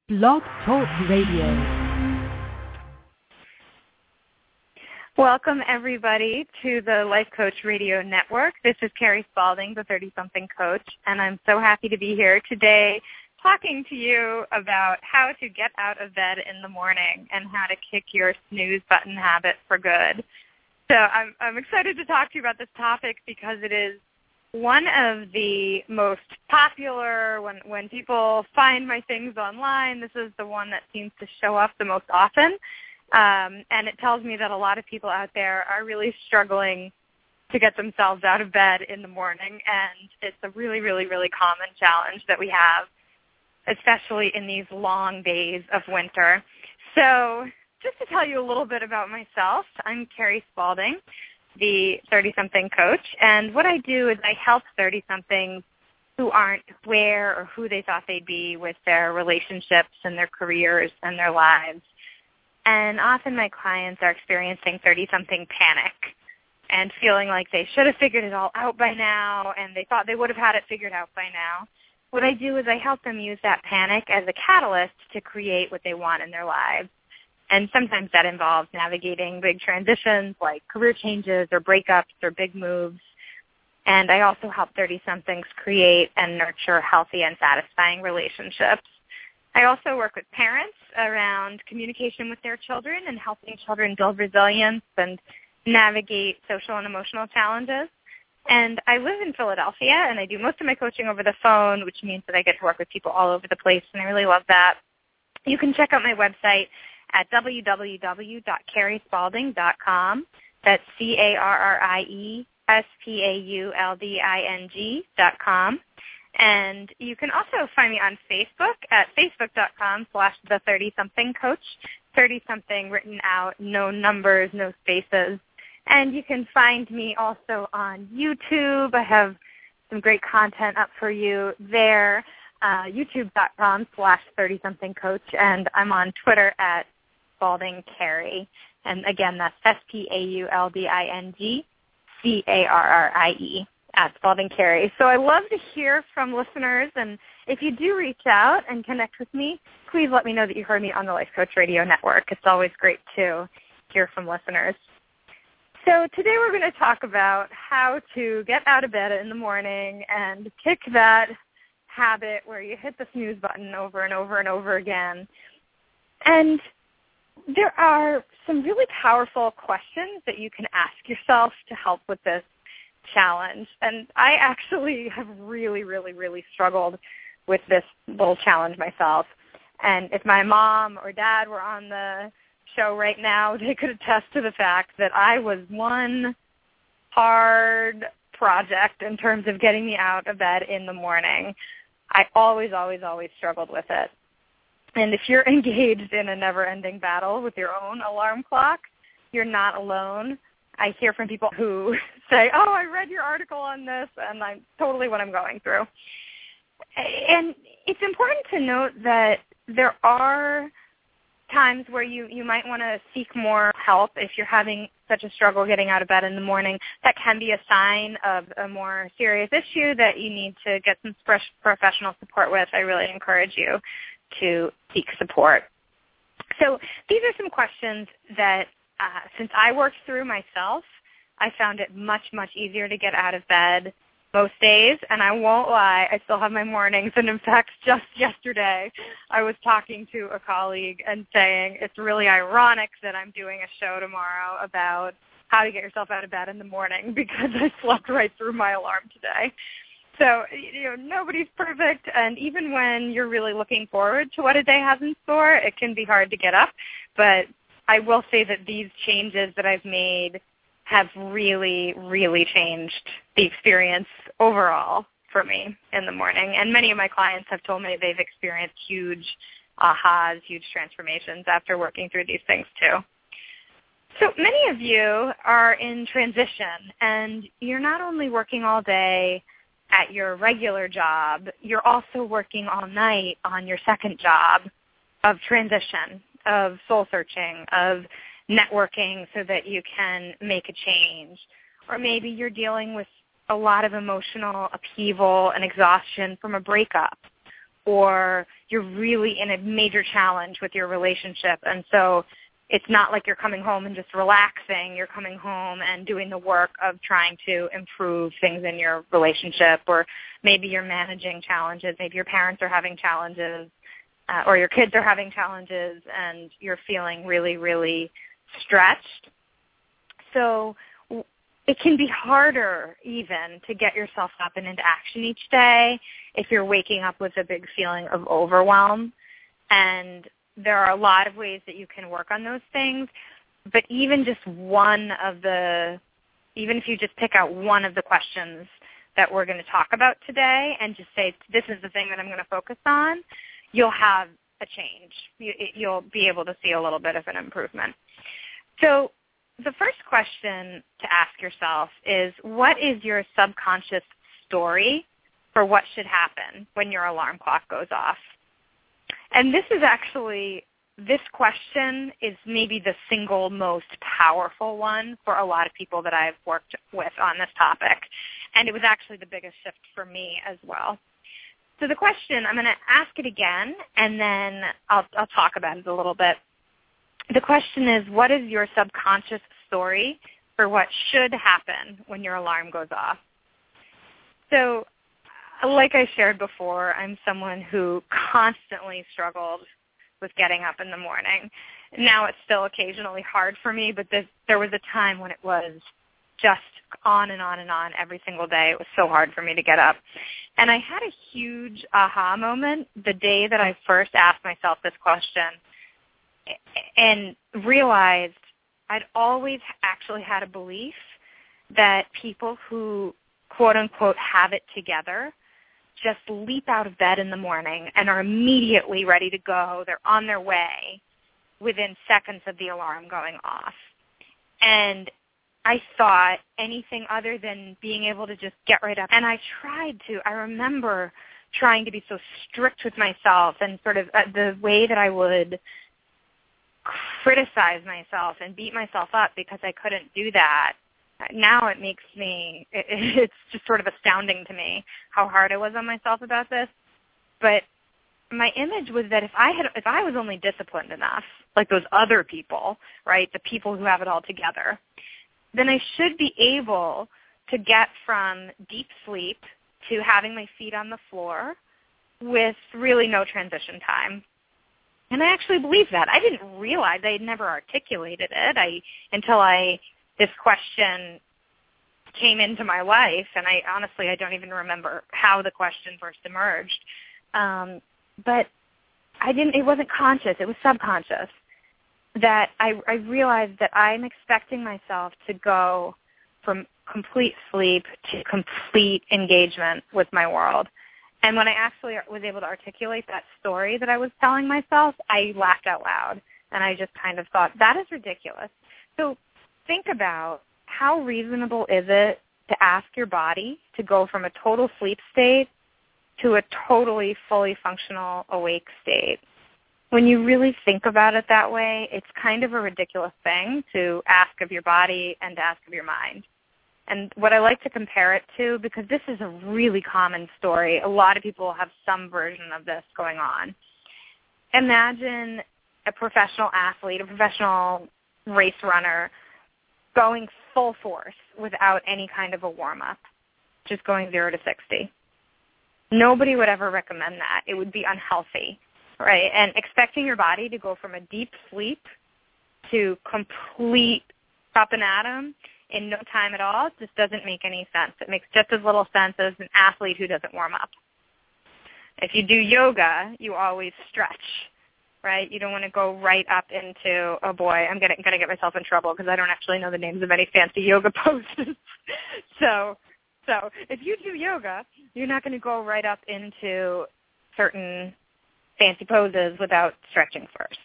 Blog Talk Radio. Welcome, everybody, to the Life Coach Radio Network. This is Carrie Spalding, the 30-something coach, and I'm so happy to be here today talking to you about how to get out of bed in the morning and how to kick your snooze button habit for good. So I'm excited to talk to you about this topic because it is one of the most popular, when people find my things online, this is the one that seems to show up the most often. And it tells me that a lot of people out there are really struggling to get themselves out of bed in the morning. And it's a really, really, really common challenge that we have, especially in these long days of winter. So just to tell you a little bit about myself, I'm Carrie Spalding, the 30-something coach, and what I do is I help 30-somethings who aren't where or who they thought they'd be with their relationships and their careers and their lives. And often my clients are experiencing 30-something panic and feeling like they should have figured it all out by now and they thought they would have had it figured out by now. What I do is I help them use that panic as a catalyst to create what they want in their lives. And sometimes that involves navigating big transitions like career changes or breakups or big moves. And I also help 30-somethings create and nurture healthy and satisfying relationships. I also work with parents around communication with their children and helping children build resilience and navigate social and emotional challenges. And I live in Philadelphia, and I do most of my coaching over the phone, which means that I get to work with people all over the place, and I really love that. You can check out my website at www.carriespalding.com. That's CarrieSpalding.com. And you can also find me on Facebook at facebook.com/the30somethingcoach, 30-something written out, no numbers, no spaces. And you can find me also on YouTube. I have some great content up for you there, youtube.com/30somethingcoach. And I'm on Twitter at Spalding Carrie. And again, that's SpaldingCarrie at Spalding Carrie. So I love to hear from listeners, and if you do reach out and connect with me, please let me know that you heard me on the Life Coach Radio Network. It's always great to hear from listeners. So today we're going to talk about how to get out of bed in the morning and kick that habit where you hit the snooze button over and over and over again. And there are some really powerful questions that you can ask yourself to help with this challenge. And I actually have really, really, really struggled with this little challenge myself. And if my mom or dad were on the show right now, they could attest to the fact that I was one hard project in terms of getting me out of bed in the morning. I always, always, always struggled with it. And if you're engaged in a never-ending battle with your own alarm clock, you're not alone. I hear from people who say, oh, I read your article on this, and I'm totally what I'm going through. And it's important to note that there are times where you might want to seek more help if you're having such a struggle getting out of bed in the morning. That can be a sign of a more serious issue that you need to get some professional support with. I really encourage you to seek support. So these are some questions that since I worked through myself, I found it much, much easier to get out of bed most days. And I won't lie, I still have my mornings. And in fact, just yesterday, I was talking to a colleague and saying it's really ironic that I'm doing a show tomorrow about how to get yourself out of bed in the morning because I slept right through my alarm today. So, nobody's perfect, and even when you're really looking forward to what a day has in store, it can be hard to get up. But I will say that these changes that I've made have really, really changed the experience overall for me in the morning. And many of my clients have told me they've experienced huge ahas, huge transformations after working through these things too. So many of you are in transition, and you're not only working all day at your regular job, you're also working all night on your second job of transition, of soul searching, of networking so that you can make a change. Or maybe you're dealing with a lot of emotional upheaval and exhaustion from a breakup. or you're really in a major challenge with your relationship, and so it's not like you're coming home and just relaxing. You're coming home and doing the work of trying to improve things in your relationship, or maybe you're managing challenges. Maybe your parents are having challenges, or your kids are having challenges, and you're feeling really, really stretched. So it can be harder even to get yourself up and into action each day if you're waking up with a big feeling of overwhelm. And there are a lot of ways that you can work on those things, but even if you just pick out one of the questions that we're going to talk about today and just say, this is the thing that I'm going to focus on, you'll have a change. You'll be able to see a little bit of an improvement. So the first question to ask yourself is, what is your subconscious story for what should happen when your alarm clock goes off? And this question is maybe the single most powerful one for a lot of people that I've worked with on this topic. And it was actually the biggest shift for me as well. So the question, I'm going to ask it again, and then I'll talk about it a little bit. The question is, what is your subconscious story for what should happen when your alarm goes off? So like I shared before, I'm someone who constantly struggled with getting up in the morning. Now it's still occasionally hard for me, but there was a time when it was just on and on and on every single day. It was so hard for me to get up. And I had a huge aha moment the day that I first asked myself this question and realized I'd always actually had a belief that people who, quote unquote, have it together just leap out of bed in the morning and are immediately ready to go. They're on their way within seconds of the alarm going off. And I thought anything other than being able to just get right up. And I remember trying to be so strict with myself, and sort of the way that I would criticize myself and beat myself up because I couldn't do that. Now it's just sort of astounding to me how hard I was on myself about this. But my image was that if I was only disciplined enough, like those other people, right, the people who have it all together, then I should be able to get from deep sleep to having my feet on the floor with really no transition time. And I actually believed that. I didn't realize, I had never articulated it until this question came into my life, and I don't even remember how the question first emerged. But it wasn't conscious, it was subconscious, that I realized that I'm expecting myself to go from complete sleep to complete engagement with my world. And when I actually was able to articulate that story that I was telling myself, I laughed out loud, and I just kind of thought, that is ridiculous. So think about, how reasonable is it to ask your body to go from a total sleep state to a totally fully functional awake state? When you really think about it that way, it's kind of a ridiculous thing to ask of your body and to ask of your mind. And what I like to compare it to, because this is a really common story, a lot of people have some version of this going on. Imagine a professional athlete, a professional race runner, going full force without any kind of a warm-up, just going 0 to 60. Nobody would ever recommend that. It would be unhealthy, right? And expecting your body to go from a deep sleep to complete up and atom in no time at all just doesn't make any sense. It makes just as little sense as an athlete who doesn't warm up. If you do yoga, you always stretch, right? You don't want to go right up into, oh boy, I'm going to get myself in trouble because I don't actually know the names of any fancy yoga poses. So if you do yoga, you're not going to go right up into certain fancy poses without stretching first.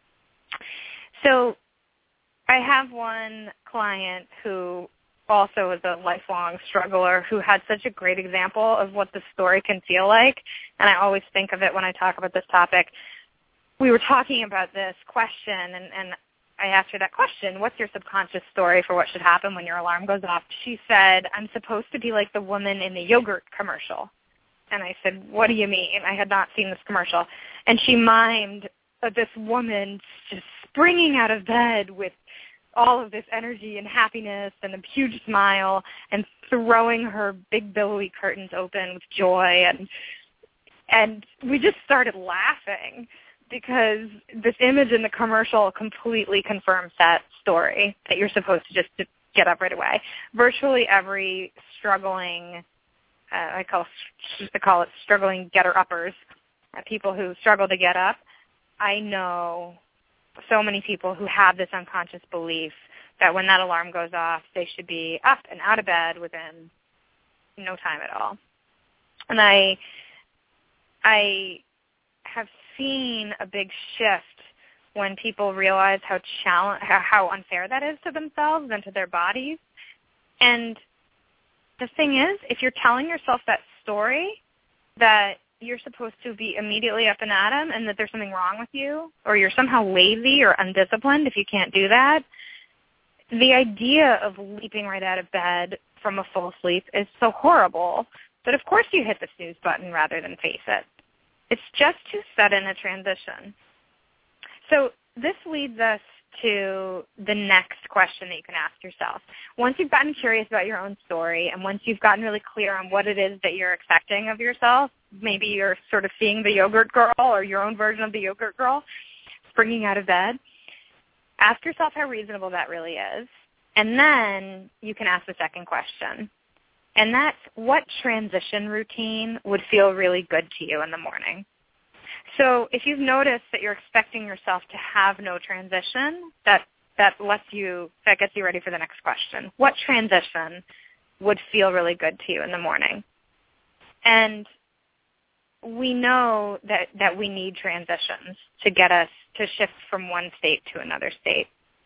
So I have one client who also is a lifelong struggler who had such a great example of what the story can feel like, and I always think of it when I talk about this topic. We were talking about this question, and I asked her that question, what's your subconscious story for what should happen when your alarm goes off? She said, I'm supposed to be like the woman in the yogurt commercial. And I said, what do you mean? I had not seen this commercial. And she mimed this woman just springing out of bed with all of this energy and happiness and a huge smile and throwing her big billowy curtains open with joy. And we just started laughing because this image in the commercial completely confirms that story, that you're supposed to just get up right away. Virtually every struggling, I call it struggling getter-uppers, people who struggle to get up. I know so many people who have this unconscious belief that when that alarm goes off, they should be up and out of bed within no time at all. And I have seen a big shift when people realize how unfair that is to themselves and to their bodies. And the thing is, if you're telling yourself that story, that you're supposed to be immediately up and at 'em and that there's something wrong with you, or you're somehow lazy or undisciplined if you can't do that, the idea of leaping right out of bed from a full sleep is so horrible that of course you hit the snooze button rather than face it. It's just too sudden a transition. So this leads us to the next question that you can ask yourself. Once you've gotten curious about your own story and once you've gotten really clear on what it is that you're expecting of yourself, maybe you're sort of seeing the yogurt girl or your own version of the yogurt girl springing out of bed, ask yourself how reasonable that really is. And then you can ask the second question. And that's, what transition routine would feel really good to you in the morning? So if you've noticed that you're expecting yourself to have no transition, that gets you ready for the next question. What transition would feel really good to you in the morning? And we know that we need transitions to get us to shift from one state to another state.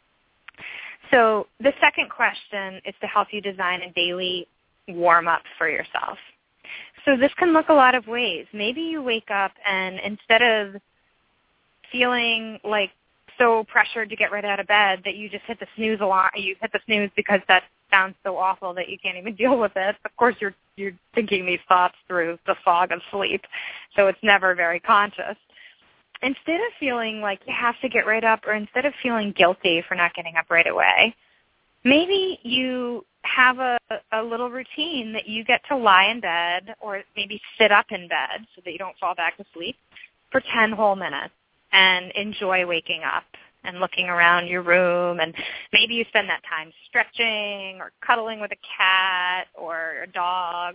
So the second question is to help you design a daily warm-up for yourself. So this can look a lot of ways. Maybe you wake up and instead of feeling like so pressured to get right out of bed that you just hit the snooze alarm, you hit the snooze because that sounds so awful that you can't even deal with it. Of course, you're thinking these thoughts through the fog of sleep, so it's never very conscious. Instead of feeling like you have to get right up, or instead of feeling guilty for not getting up right away, maybe you have a little routine that you get to lie in bed or maybe sit up in bed so that you don't fall back to sleep for 10 whole minutes and enjoy waking up and looking around your room. And maybe you spend that time stretching or cuddling with a cat or a dog,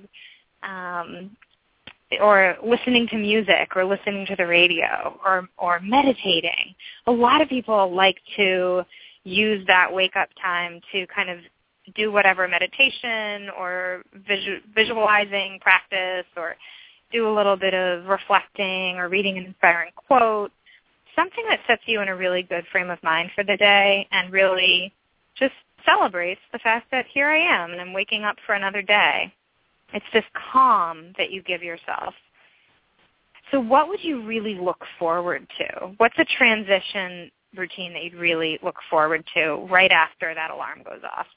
or listening to music or listening to the radio or meditating. A lot of people like to use that wake-up time to kind of do whatever meditation or visualizing practice or do a little bit of reflecting or reading an inspiring quote, something that sets you in a really good frame of mind for the day and really just celebrates the fact that here I am and I'm waking up for another day. It's this calm that you give yourself. So what would you really look forward to? What's a transition routine that you'd really look forward to right after that alarm goes off?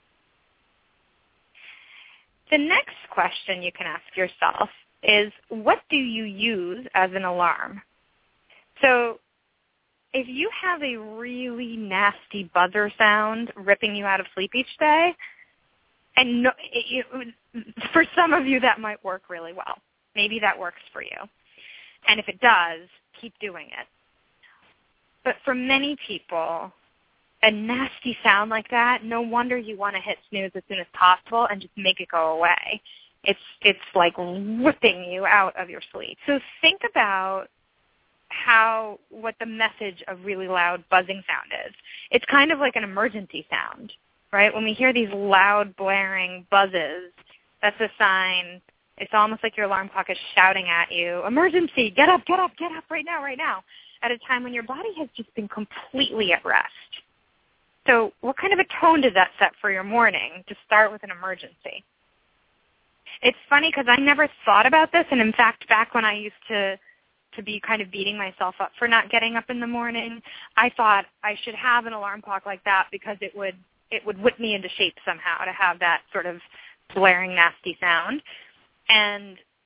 The next question you can ask yourself is, what do you use as an alarm? So if you have a really nasty buzzer sound ripping you out of sleep each day, and for some of you that might work really well. Maybe that works for you. And if it does, keep doing it. But for many people, a nasty sound like that, no wonder you want to hit snooze as soon as possible and just make it go away. It's like ripping you out of your sleep. So think about what the message of really loud buzzing sound is. It's kind of like an emergency sound, right? When we hear these loud, blaring buzzes, that's a sign. It's almost like your alarm clock is shouting at you, emergency, get up, right now, at a time when your body has just been completely at rest. So what kind of a tone does that set for your morning to start with an emergency? It's funny because I never thought about this, and in fact, back when I used to be kind of beating myself up for not getting up in the morning, I thought I should have an alarm clock like that because it would whip me into shape somehow to have that sort of blaring, nasty sound. And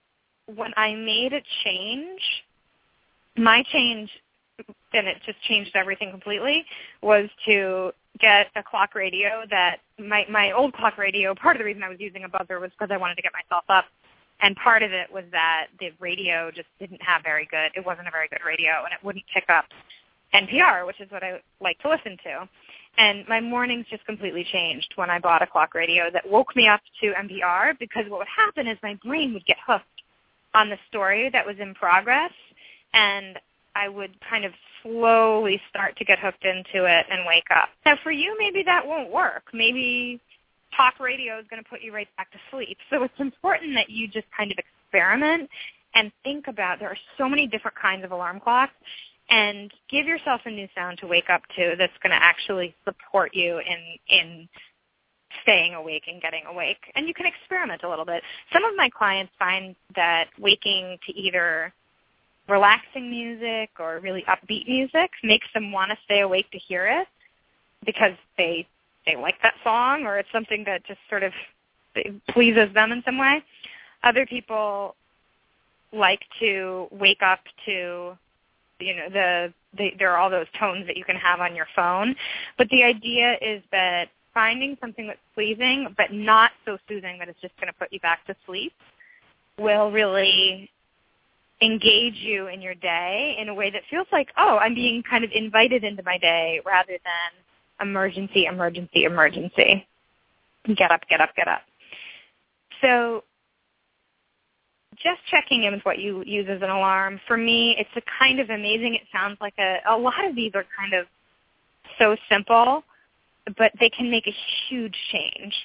when I made a change, my change, and it just changed everything completely, was to get a clock radio that my old clock radio, part of the reason I was using a buzzer was because I wanted to get myself up. And part of it was that the radio just didn't have it wasn't a very good radio, and it wouldn't pick up NPR, which is what I like to listen to. And my mornings just completely changed when I bought a clock radio that woke me up to NPR, because what would happen is my brain would get hooked on the story that was in progress, and I would kind of slowly start to get hooked into it and wake up. Now, for you, maybe that won't work. Maybe talk radio is going to put you right back to sleep. So it's important that you just kind of experiment and think about, there are so many different kinds of alarm clocks, and give yourself a new sound to wake up to that's going to actually support you in staying awake and getting awake. And you can experiment a little bit. Some of my clients find that waking to either relaxing music or really upbeat music makes them want to stay awake to hear it because they like that song, or it's something that just sort of pleases them in some way. Other people like to wake up to, there are all those tones that you can have on your phone. But the idea is that finding something that's pleasing but not so soothing that it's just going to put you back to sleep will really engage you in your day in a way that feels like, oh, I'm being kind of invited into my day rather than emergency, emergency, emergency. Get up, get up, get up. So just checking in with what you use as an alarm, for me, it's a kind of amazing. It sounds like a lot of these are kind of so simple, but they can make a huge change.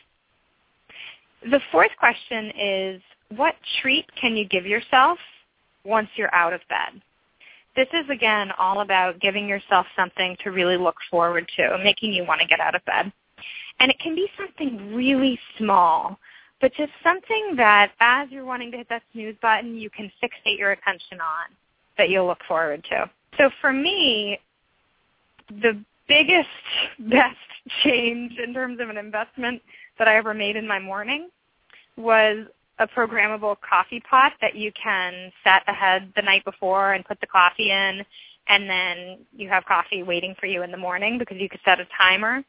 The fourth question is, what treat can you give yourself once you're out of bed? This is, again, all about giving yourself something to really look forward to, making you want to get out of bed. And it can be something really small, but just something that as you're wanting to hit that snooze button, you can fixate your attention on, that you'll look forward to. So for me, the biggest, best change in terms of an investment that I ever made in my morning was a programmable coffee pot that you can set ahead the night before and put the coffee in, and then you have coffee waiting for you in the morning because you could set a timer.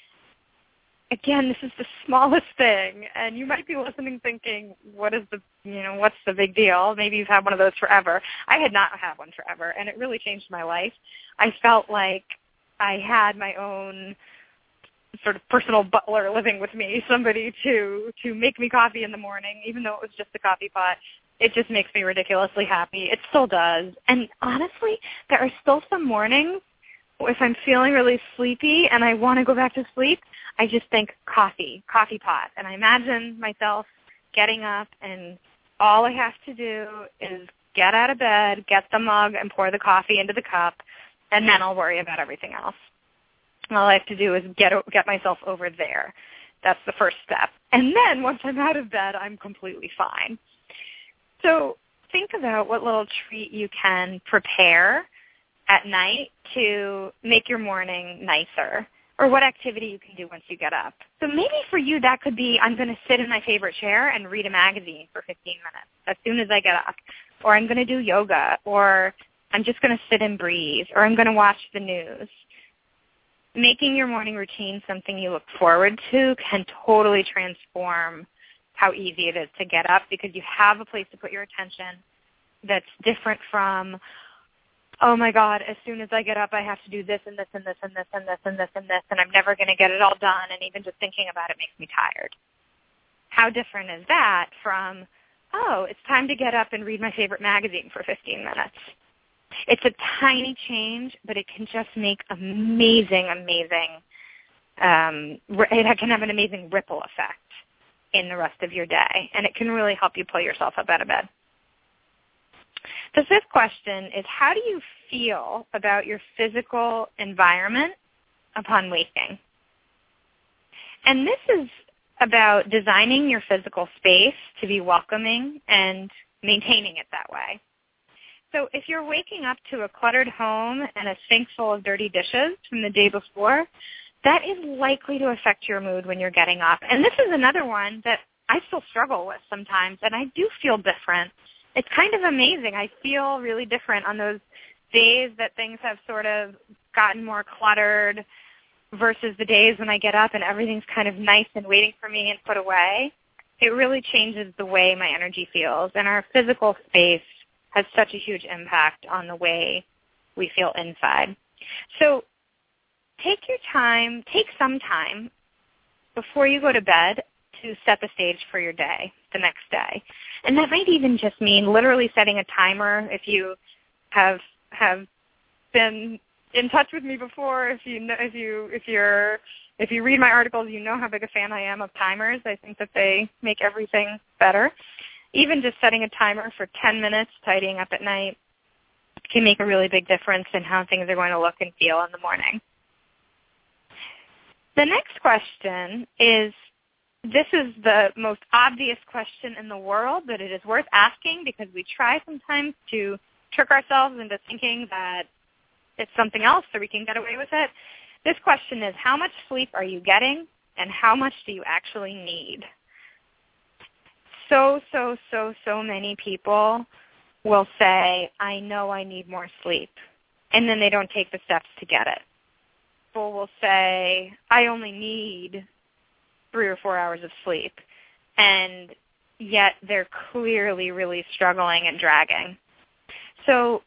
Again, this is the smallest thing, and you might be listening thinking, what's the big deal? Maybe you've had one of those forever. I had not had one forever, and it really changed my life. I felt like I had my own sort of personal butler living with me, somebody to make me coffee in the morning, even though it was just a coffee pot. It just makes me ridiculously happy. It still does. And honestly, there are still some mornings, if I'm feeling really sleepy and I want to go back to sleep, I just think coffee pot. And I imagine myself getting up, and all I have to do is get out of bed, get the mug, and pour the coffee into the cup, and then I'll worry about everything else. All I have to do is get myself over there. That's the first step. And then once I'm out of bed, I'm completely fine. So think about what little treat you can prepare at night to make your morning nicer, or what activity you can do once you get up. So maybe for you that could be, I'm going to sit in my favorite chair and read a magazine for 15 minutes as soon as I get up, or I'm going to do yoga, or I'm just going to sit and breathe, or I'm going to watch the news. Making your morning routine something you look forward to can totally transform how easy it is to get up, because you have a place to put your attention that's different from, oh my God, as soon as I get up I have to do this and this and this and this and this and this and this, and I'm never going to get it all done, and even just thinking about it makes me tired. How different is that from, oh, it's time to get up and read my favorite magazine for 15 minutes. It's a tiny change, but it can just make it can have an amazing ripple effect in the rest of your day, and it can really help you pull yourself up out of bed. The fifth question is, how do you feel about your physical environment upon waking? And this is about designing your physical space to be welcoming and maintaining it that way. So if you're waking up to a cluttered home and a sink full of dirty dishes from the day before, that is likely to affect your mood when you're getting up. And this is another one that I still struggle with sometimes, and I do feel different it's kind of amazing. I feel really different on those days that things have sort of gotten more cluttered versus the days when I get up and everything's kind of nice and waiting for me and put away. It really changes the way my energy feels. And our physical space has such a huge impact on the way we feel inside. So take some time before you go to bed to set the stage for your day, the next day. And that might even just mean literally setting a timer. If you have been in touch with me before, if you read my articles, you know how big a fan I am of timers. I think that they make everything better. Even just setting a timer for 10 minutes, tidying up at night, can make a really big difference in how things are going to look and feel in the morning. The next question is, this is the most obvious question in the world, but it is worth asking because we try sometimes to trick ourselves into thinking that it's something else so we can get away with it. This question is, how much sleep are you getting and how much do you actually need? So many people will say, I know I need more sleep, and then they don't take the steps to get it. People will say, I only need 3 or 4 hours of sleep, and yet they're clearly really struggling and dragging. So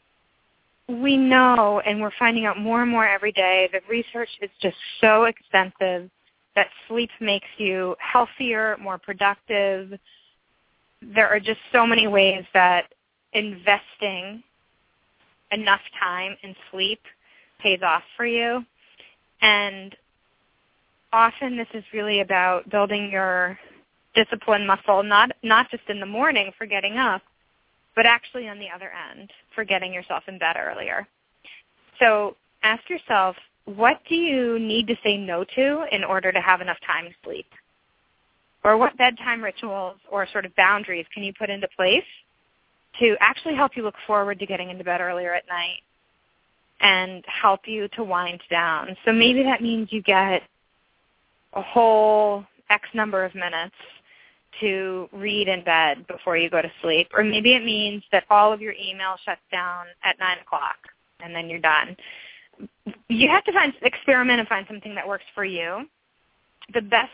we know, and we're finding out more and more every day, that research is just so extensive that sleep makes you healthier, more productive. There are just so many ways that investing enough time in sleep pays off for you. And often this is really about building your discipline muscle, not just in the morning for getting up, but actually on the other end for getting yourself in bed earlier. So ask yourself, what do you need to say no to in order to have enough time to sleep? Or what bedtime rituals or sort of boundaries can you put into place to actually help you look forward to getting into bed earlier at night and help you to wind down? So maybe that means you get a whole X number of minutes to read in bed before you go to sleep. Or maybe it means that all of your email shuts down at 9 o'clock and then you're done. You have to experiment and find something that works for you. The best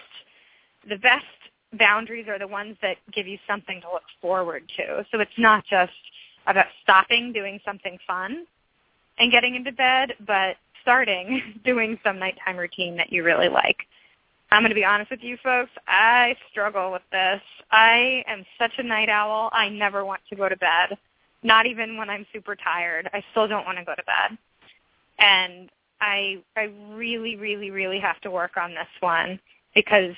boundaries are the ones that give you something to look forward to. So it's not just about stopping doing something fun and getting into bed, but starting doing some nighttime routine that you really like. I'm going to be honest with you folks, I struggle with this. I am such a night owl. I never want to go to bed, not even when I'm super tired. I still don't want to go to bed. And I really, really, really have to work on this one because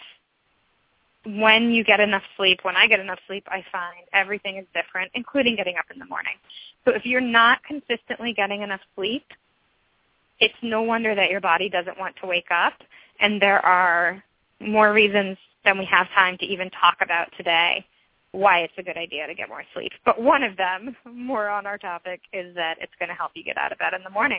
when you get enough sleep, when I get enough sleep, I find everything is different, including getting up in the morning. So if you're not consistently getting enough sleep, it's no wonder that your body doesn't want to wake up. And there are more reasons than we have time to even talk about today why it's a good idea to get more sleep. But one of them, more on our topic, is that it's going to help you get out of bed in the morning.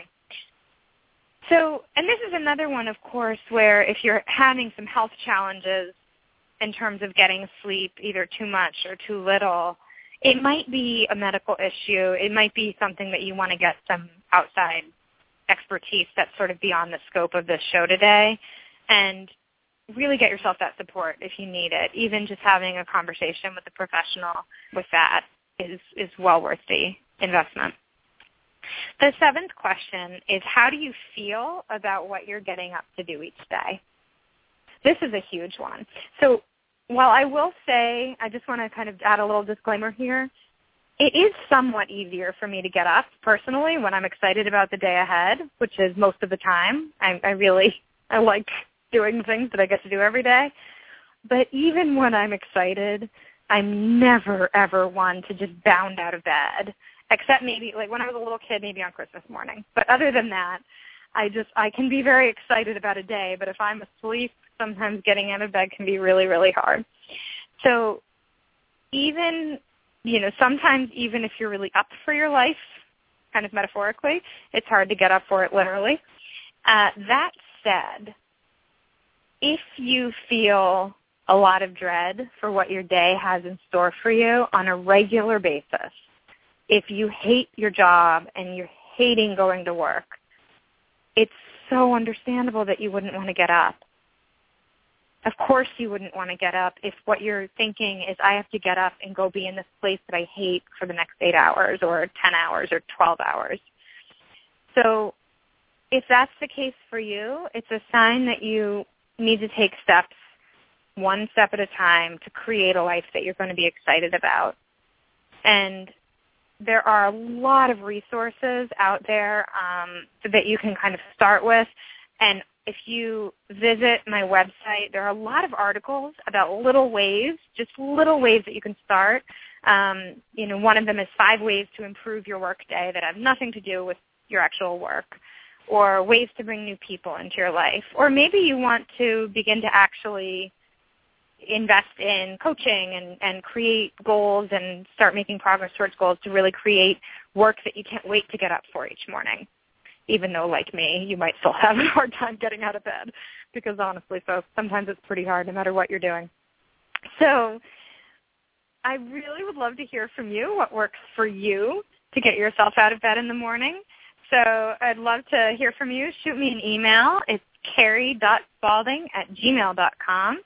So, and this is another one, of course, where if you're having some health challenges in terms of getting sleep, either too much or too little, it might be a medical issue. It might be something that you want to get some outside expertise that's sort of beyond the scope of this show today, and really get yourself that support if you need it. Even just having a conversation with a professional with that is well worth the investment. The 7th question is, how do you feel about what you're getting up to do each day? This is a huge one. So while I will say, I just want to kind of add a little disclaimer here, it is somewhat easier for me to get up personally when I'm excited about the day ahead, which is most of the time. I like doing things that I get to do every day. But even when I'm excited, I'm never, ever one to just bound out of bed, except maybe like when I was a little kid, maybe on Christmas morning. But other than that, I can be very excited about a day, but if I'm asleep, sometimes getting out of bed can be really, really hard. So even, sometimes even if you're really up for your life, kind of metaphorically, it's hard to get up for it literally. That said, if you feel a lot of dread for what your day has in store for you on a regular basis. If you hate your job and you're hating going to work, it's so understandable that you wouldn't want to get up. Of course you wouldn't want to get up if what you're thinking is, I have to get up and go be in this place that I hate for the next 8 hours or 10 hours or 12 hours. So if that's the case for you, it's a sign that you need to take steps, one step at a time, to create a life that you're going to be excited about. And there are a lot of resources out there that you can kind of start with. And if you visit my website, there are a lot of articles about little ways, just little ways that you can start. One of them is 5 ways to improve your workday that have nothing to do with your actual work, or ways to bring new people into your life. Or maybe you want to begin to actually invest in coaching and create goals and start making progress towards goals to really create work that you can't wait to get up for each morning, even though, like me, you might still have a hard time getting out of bed, because honestly, folks, sometimes it's pretty hard no matter what you're doing. So I really would love to hear from you what works for you to get yourself out of bed in the morning. So I'd love to hear from you. Shoot me an email. It's carrie.spaulding@gmail.com,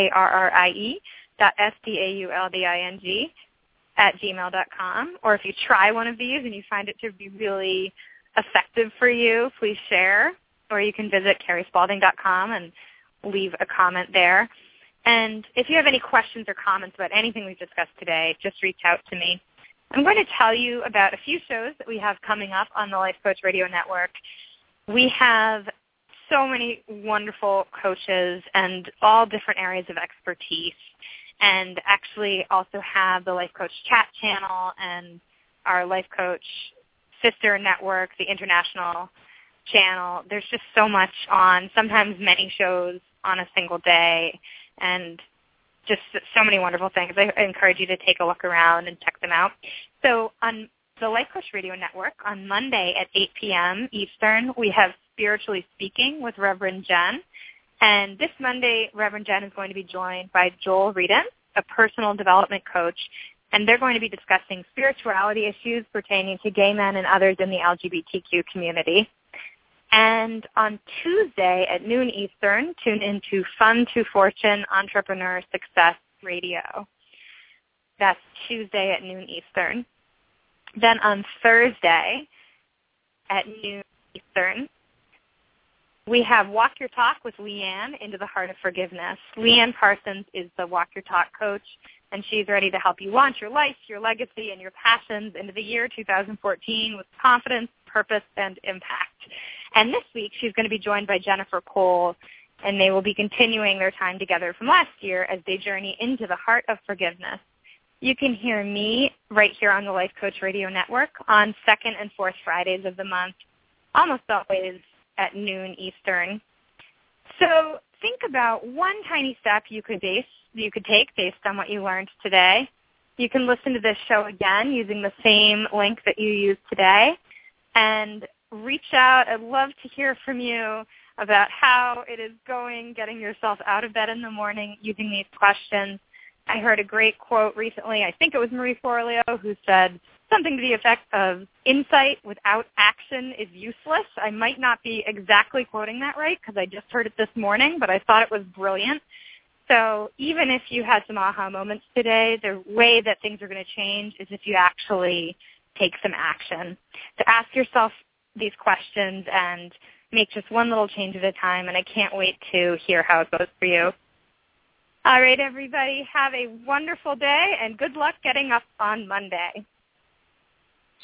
carrie.spaulding@gmail.com. Or if you try one of these and you find it to be really effective for you, please share. Or you can visit carriespaulding.com and leave a comment there. And if you have any questions or comments about anything we've discussed today, just reach out to me. I'm going to tell you about a few shows that we have coming up on the Life Coach Radio Network. We have so many wonderful coaches and all different areas of expertise, and actually also have the Life Coach chat channel and our Life Coach sister network, the international channel. There's just so much on, sometimes many shows on a single day, and just so many wonderful things. I encourage you to take a look around and check them out. So on the Life Coach Radio Network, on Monday at 8 p.m. Eastern, we have Spiritually Speaking with Reverend Jen. And this Monday, Reverend Jen is going to be joined by Joel Reedon, a personal development coach, and they're going to be discussing spirituality issues pertaining to gay men and others in the LGBTQ community. And on Tuesday at noon Eastern, tune into Fun to Fortune Entrepreneur Success Radio. That's Tuesday at noon Eastern. Then on Thursday at noon Eastern, we have Walk Your Talk with Leanne, Into the Heart of Forgiveness. Leanne Parsons is the Walk Your Talk coach, and she's ready to help you launch your life, your legacy, and your passions into the year 2014 with confidence, purpose, and impact. And this week, she's going to be joined by Jennifer Cole, and they will be continuing their time together from last year as they journey into the heart of forgiveness. You can hear me right here on the Life Coach Radio Network on 2nd and 4th Fridays of the month, almost always at noon Eastern. So think about one tiny step you could take based on what you learned today. You can listen to this show again using the same link that you used today, and reach out. I'd love to hear from you about how it is going, getting yourself out of bed in the morning using these questions. I heard a great quote recently. I think it was Marie Forleo who said something to the effect of, insight without action is useless. I might not be exactly quoting that right because I just heard it this morning, but I thought it was brilliant. So even if you had some aha moments today, the way that things are going to change is if you actually take some action. So ask yourself these questions and make just one little change at a time, and I can't wait to hear how it goes for you. All right, everybody, have a wonderful day, and good luck getting up on Monday.